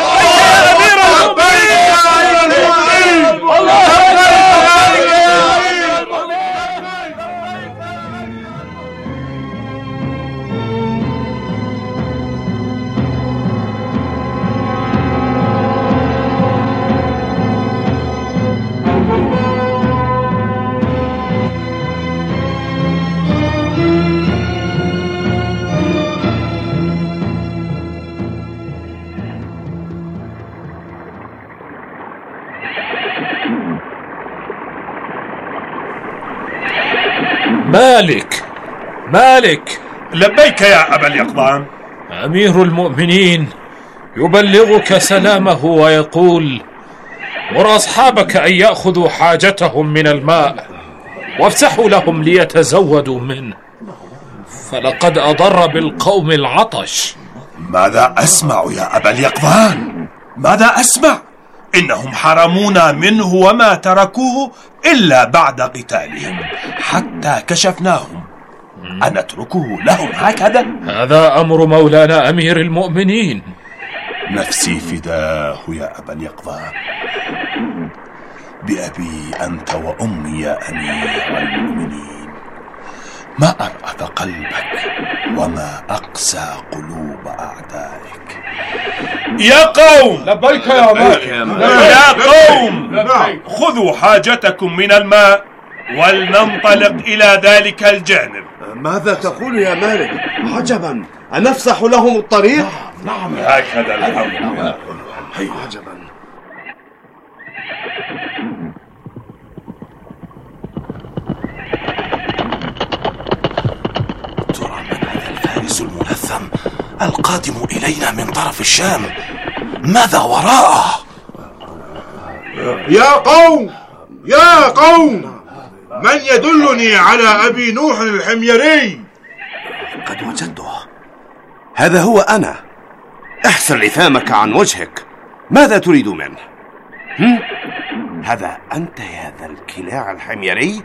مالك مالك. لبيك يا أبا اليقظان. أمير المؤمنين يبلغك سلامه ويقول: مر أصحابك أن يأخذوا حاجتهم من الماء وافسحوا لهم ليتزودوا منه، فلقد أضر بالقوم العطش. ماذا أسمع يا أبا اليقظان؟ ماذا أسمع؟ إنهم حرمونا منه وما تركوه إلا بعد قتالهم حتى كشفناهم. أنتركه لهم هكذا؟ هذا أمر مولانا أمير المؤمنين. نفسي فداه يا أبا اليقظان، بأبي أنت وأمي يا أمير المؤمنين. ما أرأف قلبك وما أقسى قلوب أعدائك. يا قوم. لبيك يا مالك. يا قوم، خذوا حاجتكم من الماء ولننطلق إلى ذلك الجانب. ماذا تقول يا مالك؟ عجبا، أنفسح لهم الطريق؟ نعم هكذا الأمر. عجبا. ترى من هذا الفارس الملثم القادم إلينا من طرف الشام؟ ماذا وراءه؟ يا قوم يا قوم، من يدلني على أبي نوح الحميري؟ قد وجدته، هذا هو أنا. احسر لثامك عن وجهك، ماذا تريد منه؟ هم؟ هذا أنت يا ذا الكلاع الحميري؟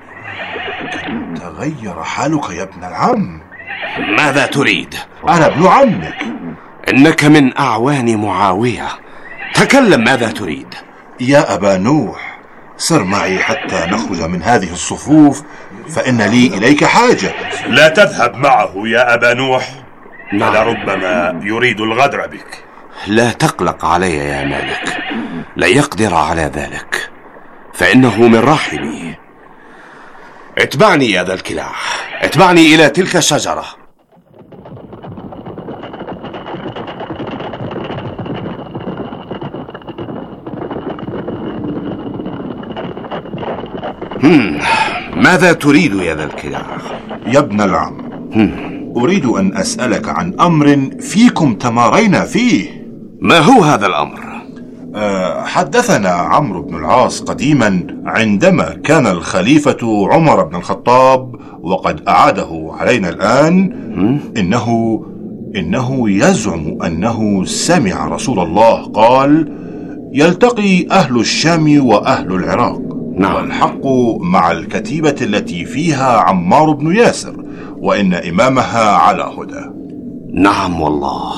تغير حالك يا ابن العم. ماذا تريد؟ أنا ابن عمك. إنك من أعوان معاوية، تكلم، ماذا تريد؟ يا أبا نوح، سر معي حتى نخرج من هذه الصفوف، فإن لي إليك حاجة. لا تذهب معه يا أبا نوح، فلربما يريد الغدر بك. لا تقلق علي يا مالك، لن يقدر على ذلك، فإنه من رحمي. اتبعني يا ذا الكلاع، اتبعني إلى تلك الشجرة. هم. ماذا تريد يا ذا الكلاع؟ يا ابن العم، هم. أريد أن أسألك عن أمر فيكم تمارينا فيه. ما هو هذا الأمر؟ أه حدثنا عمرو بن العاص قديما عندما كان الخليفة عمر بن الخطاب وقد أعاده علينا الآن، إنه إنه يزعم أنه سمع رسول الله قال: يلتقي أهل الشام وأهل العراق، نعم. والحق مع الكتيبة التي فيها عمار بن ياسر، وإن إمامها على هدى. نعم والله،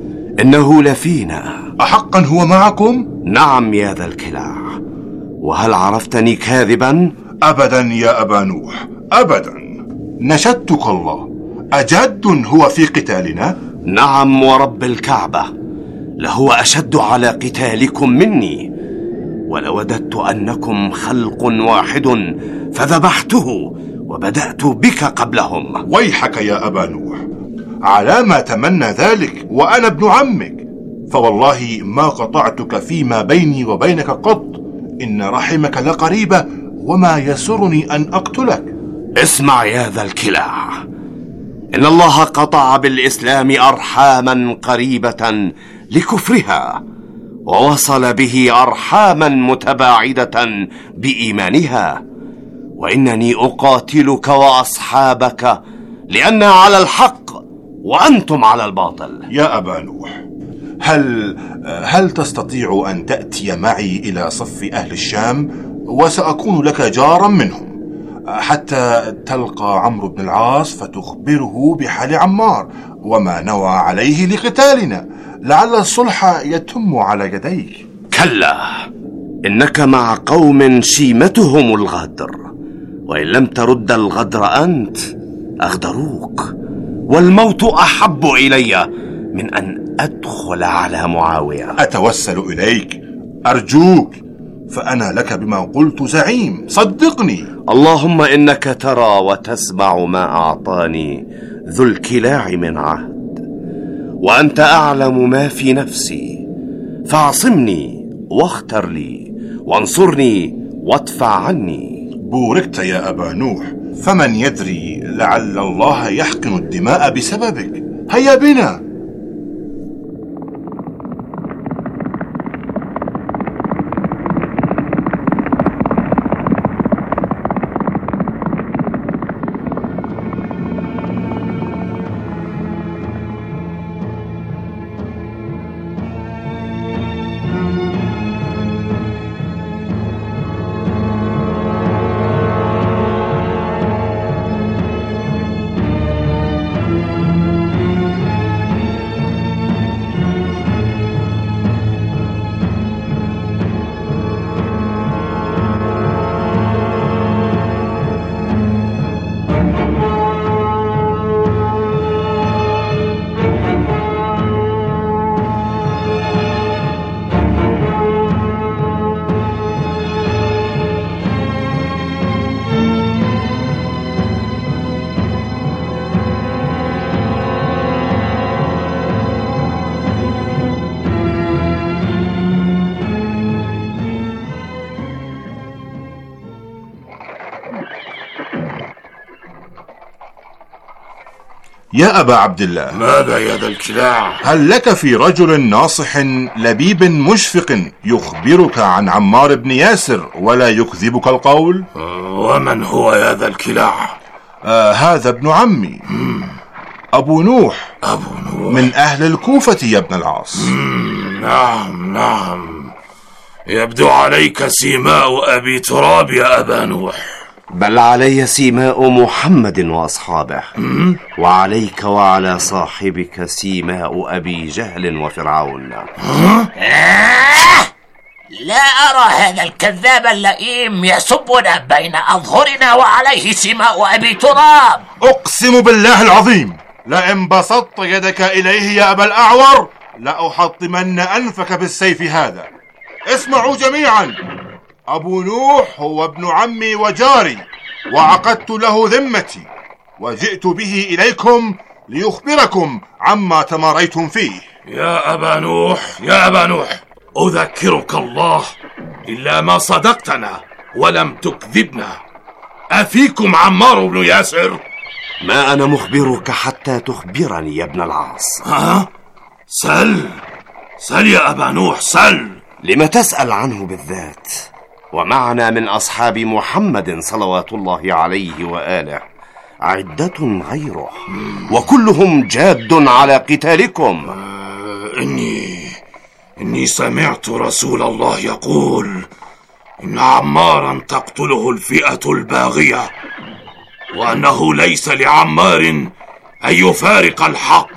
إنه لفينا. أحقا هو معكم؟ نعم يا ذا الكلاع. وهل عرفتني كاذبا؟ أبدا يا أبا نوح، أبدا. نشدتك الله، أجد هو في قتالنا؟ نعم ورب الكعبة، لهو أشد على قتالكم مني، ولوددت أنكم خلق واحد فذبحته وبدأت بك قبلهم. ويحك يا أبا نوح، على ما تمنى ذلك وأنا ابن عمك، فوالله ما قطعتك فيما بيني وبينك قط، إن رحمك لقريبة، وما يسرني أن أقتلك. اسمع يا ذا الكلاع، إن الله قطع بالإسلام أرحاما قريبة لكفرها، ووصل به أرحاما متباعدة بإيمانها، وإنني أقاتلك وأصحابك لأننا على الحق وأنتم على الباطل. يا أبا نوح، هل هل تستطيع أن تأتي معي إلى صف أهل الشام، وسأكون لك جارا منهم، حتى تلقى عمرو بن العاص فتخبره بحال عمار، وما نوى عليه لقتالنا، لعل الصلح يتم على يديك. كلا، إنك مع قوم شيمتهم الغدر، وإن لم ترد الغدر أنت أغدروك، والموت أحب إلي من أن أدخل على معاوية. أتوسل إليك، أرجوك، فأنا لك بما قلت زعيم، صدقني. اللهم إنك ترى وتسمع ما أعطاني ذو الكلاع من عهد، وأنت أعلم ما في نفسي، فاعصمني واختر لي، وانصرني وادفع عني. بوركت يا أبا نوح، فمن يدري لعل الله يحقن الدماء بسببك. هيا بنا. يا أبا عبد الله، ماذا يا ذا الكلاع؟ هل لك في رجل ناصح لبيب مشفق يخبرك عن عمار بن ياسر ولا يكذبك القول؟ ومن هو يا ذا الكلاع؟ آه هذا ابن عمي أبو نوح. أبو نوح من أهل الكوفة يا ابن العاص. نعم نعم، يبدو عليك سيماء أبي تراب يا أبا نوح. بل علي سيماء محمد وأصحابه، وعليك وعلى صاحبك سيماء أبي جهل وفرعون. لا أرى هذا الكذاب اللئيم يسبنا بين أظهرنا وعليه سيماء أبي تراب. أقسم بالله العظيم لئن بسطت يدك إليه يا أبا الأعور لأحطمن أنفك بالسيف هذا. اسمعوا جميعا، أبو نوح هو ابن عمي وجاري، وعقدت له ذمتي، وجئت به إليكم ليخبركم عما تماريتم فيه. يا أبا نوح يا أبا نوح، أذكرك الله إلا ما صدقتنا ولم تكذبنا. أفيكم عمار بن ياسر؟ ما أنا مخبرك حتى تخبرني يا ابن العاص. ها؟ سل سل يا أبا نوح، سل. لما تسأل عنه بالذات؟ ومعنا من أصحاب محمد صلوات الله عليه وآله عدة غيره، وكلهم جاد على قتالكم. آه إني إني سمعت رسول الله يقول إن عمارا تقتله الفئة الباغية، وأنه ليس لعمار أن يفارق الحق،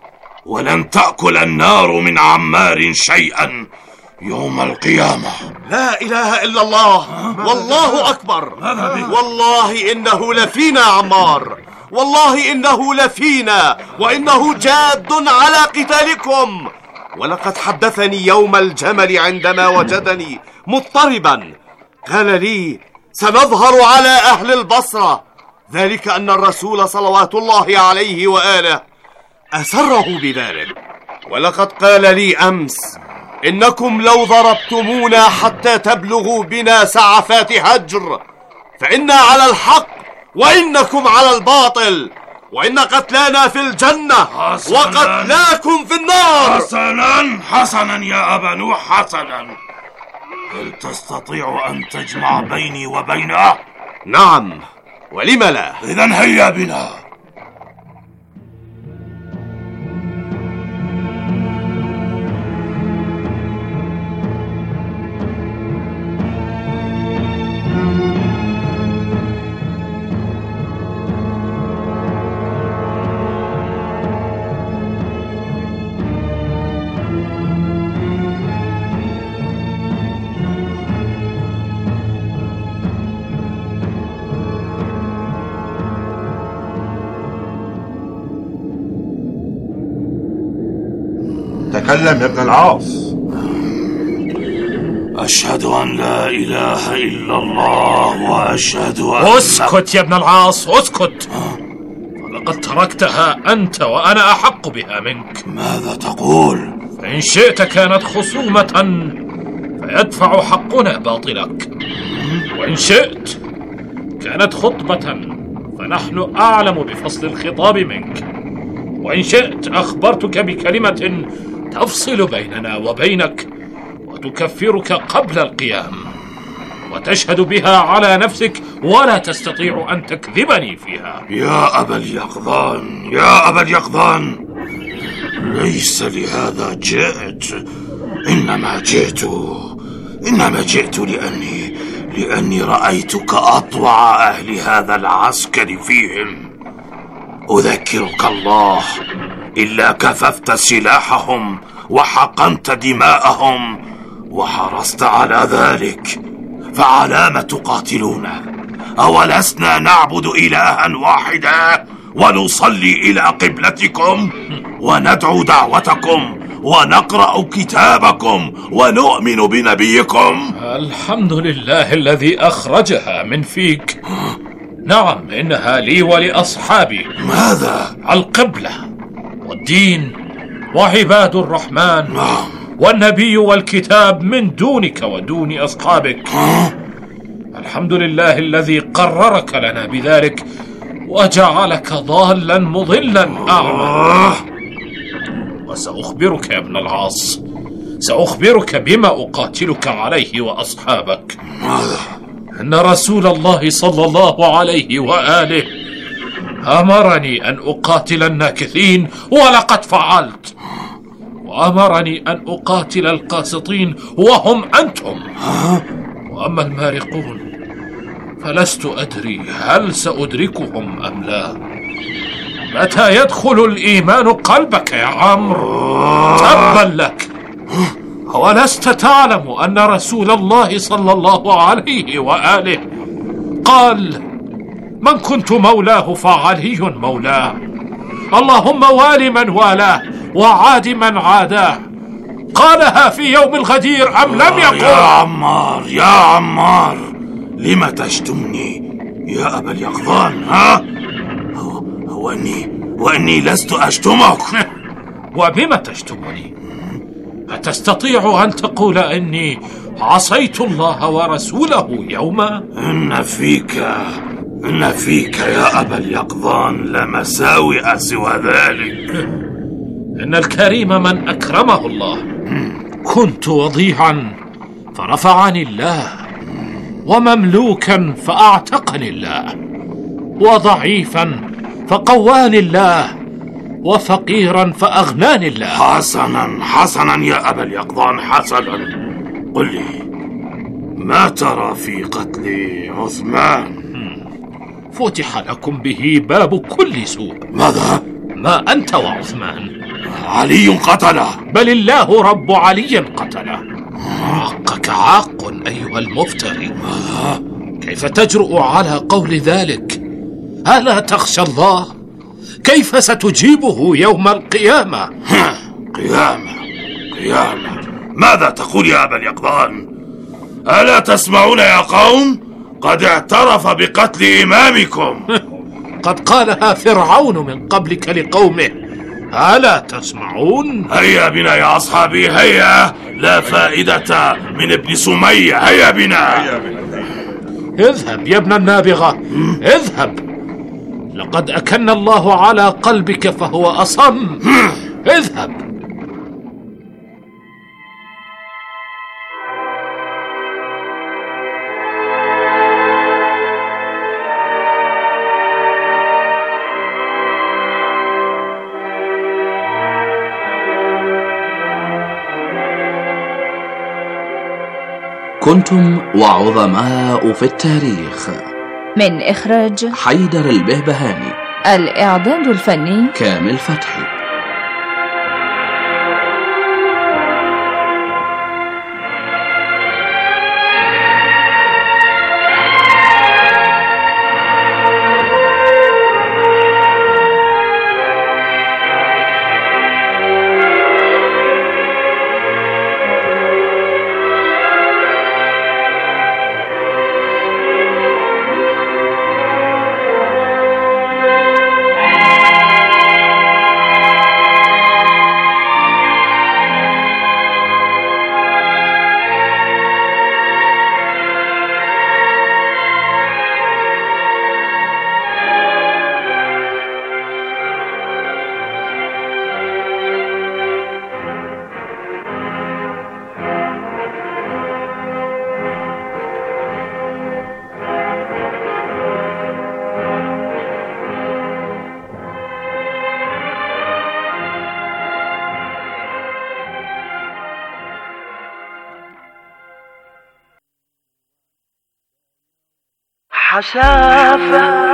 ولن تأكل النار من عمار شيئا يوم القيامة. لا إله إلا الله، والله أكبر. والله إنه لفينا عمار، والله إنه لفينا، وإنه جاد على قتالكم. ولقد حدثني يوم الجمل عندما وجدني مضطربا، قال لي سنظهر على أهل البصرة، ذلك أن الرسول صلوات الله عليه وآله أسره بذلك. ولقد قال لي أمس إنكم لو ضربتمونا حتى تبلغوا بنا سعفات هجر فإنا على الحق وإنكم على الباطل، وإن قتلانا في الجنة حسناً وقتلاكم في النار. حسنا حسنا يا أبا نوح، حسنا. هل تستطيع أن تجمع بيني وبينه؟ نعم، ولم لا؟ إذن هيا بنا. تكلم يا ابن العاص. أشهد أن لا إله إلا الله وأشهد أن... اسكت يا ابن العاص، اسكت. فلقد تركتها أنت وأنا أحق بها منك. ماذا تقول؟ فإن شئت كانت خصومة فيدفع حقنا باطلك، وإن شئت كانت خطبة فنحن أعلم بفصل الخطاب منك، وإن شئت أخبرتك بكلمة تفصل بيننا وبينك وتكفرك قبل القيام وتشهد بها على نفسك ولا تستطيع أن تكذبني فيها. يا أبا اليقظان، يا أبا اليقظان، ليس لهذا جئت، إنما جئت إنما جئت لأني لأني رأيتك أطوع أهل هذا العسكر فيهم. أذكرك الله، إلا كففت سلاحهم وحقنت دماءهم وحرصت على ذلك، فعلام تقاتلون؟ أولسنا نعبد إلها واحدا ونصلي إلى قبلتكم وندعو دعوتكم ونقرأ كتابكم ونؤمن بنبيكم؟ الحمد لله الذي أخرجها من فيك. نعم، إنها لي ولأصحابي. ماذا؟ القبلة والدين وعباد الرحمن والنبي والكتاب من دونك ودون أصحابك. الحمد لله الذي قررك لنا بذلك وجعلك ضالا مضلا أعمى. وسأخبرك يا ابن العاص، سأخبرك بما أقاتلك عليه وأصحابك. أن رسول الله صلى الله عليه وآله أمرني أن أقاتل الناكثين ولقد فعلت، وأمرني أن أقاتل القاسطين وهم أنتم، وأما المارقون فلست أدري هل سأدركهم أم لا. متى يدخل الإيمان قلبك يا عمرو؟ تبا لك. ولست تعلم أن رسول الله صلى الله عليه وآله قال: من كنت مولاه فعلي مولاه، اللهم وال من والاه وعاد من عاداه. قالها في يوم الغدير أم لم يقل؟ يا عمار، يا عمار، لم تشتمني يا أبا اليقظان؟ ها؟ وأني وأني لست أشتمك. وبما تشتمني؟ أتستطيع أن تقول إني عصيت الله ورسوله يوما؟ إن فيك إن فيك يا أبا اليقظان لمساوئ سوى ذلك. إن الكريم من أكرمه الله. كنت وضيعا فرفعني الله، ومملوكا فأعتقني الله، وضعيفا فقواني الله، وفقيرا فأغناني الله. حسنا حسنا يا أبا اليقظان، حسنا. قل لي، ما ترى في قتل عثمان؟ فتح لكم به باب كل سوء. ماذا؟ ما أنت وعثمان. علي قتله. بل الله رب علي قتله. حقك عاق أيها المفتري. كيف تجرؤ على قول ذلك؟ ألا تخشى الله؟ كيف ستجيبه يوم القيامة؟ قيامة قيامة؟ ماذا تقول يا أبا اليقظان؟ ألا تسمعون يا قوم؟ قد اعترف بقتل إمامكم. قد قالها فرعون من قبلك لقومه، ألا تسمعون؟ هيا بنا يا أصحابي، هيا، لا فائدة من ابن سمية، هيا بنا. اذهب يا ابن النابغة، اذهب، لقد أكن الله على قلبك فهو أصم. اذهب. كنتم وعظماء في التاريخ، من إخراج حيدر البهبهاني، الإعداد الفني كامل فتحي. حشافة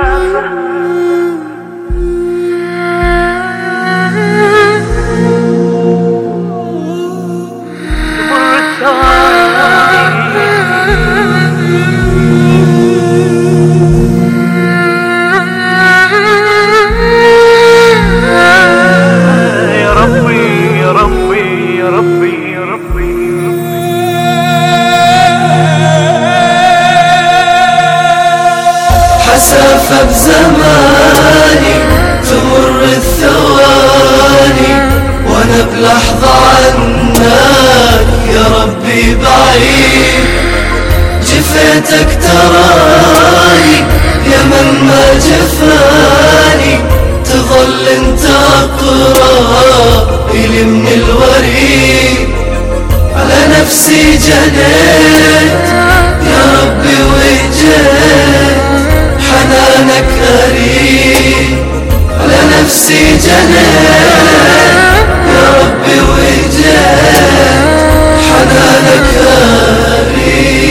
حسافة بزماني تمر الثواني وانا بلحظة عنك يا ربي بعيد. جفيتك تراني يا من ما جفاني، تظل انت اقرب الي من الوريد. على نفسي جنيت يا ربي وجيت، حنانك أريد. على نفسي جنيت يا ربي وجيت، حنانك أريد.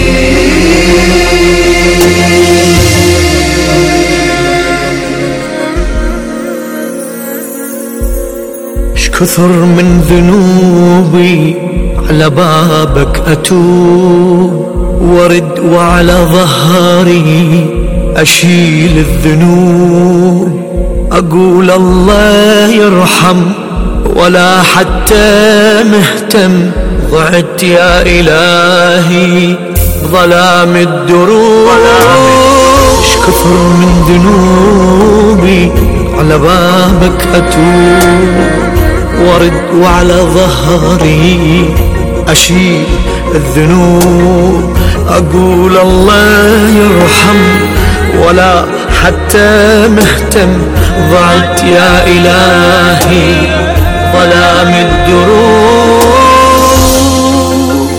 كثر من ذنوبي على بابك أتوب، ورد وعلى ظهري أشيل الذنوب. أقول الله يرحم ولا حتى مهتم، ضعت يا إلهي ظلام الدروب. كثر من ذنوبي على بابك أتوب، ورد وعلى ظهري أشيل الذنوب. أقول الله يرحم ولا حتى مهتم، ضعت يا إلهي ظلام الدروب.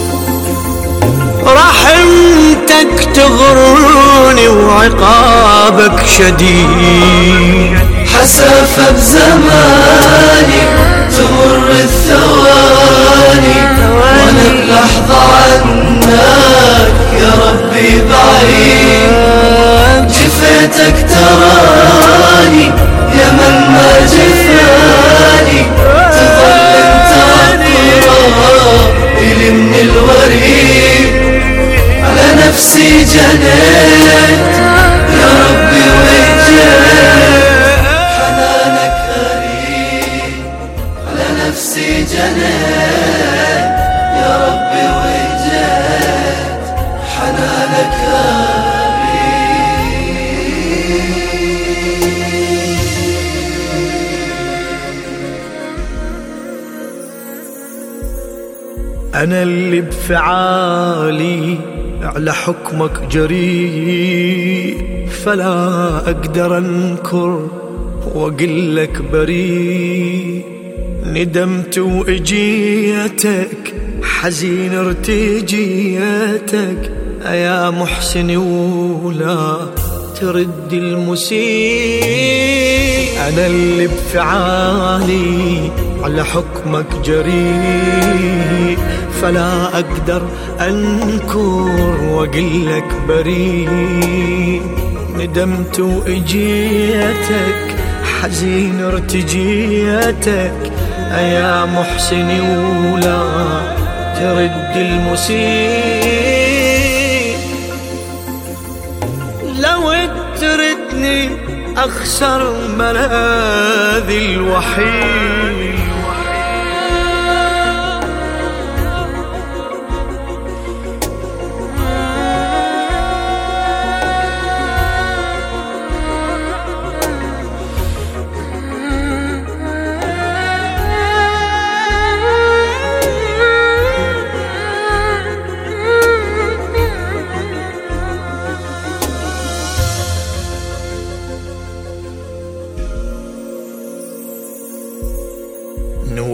رحمتك تغرني وعقابك شديد. حسافة بزماني تمر الثواني وانا بلحظة عنك يا ربي بعيد. جفيتك تراني يا من ما جفاني، تظل انت اقرب الي من الوريد. على نفسي جنيت يا ربي وجيت، حنانك أريد. على نفسي جنيت يا ربي وجيت، حنانك أنا اللي بفعالي على حكمك جريء، فلا أقدر أنكر وأقلك بريء. ندمت وإجيتك حزين ارتجيتك، أيا محسن ولا ترد المسيء. أنا اللي بفعالي على حكمك جريء، فلا أقدر أنكر وأقلك بريء. ندمت وإجيتك حزين ارتجيتك، أيا محسن ولا ترد المسيء. لو تردني أخسر ملاذي الوحيد،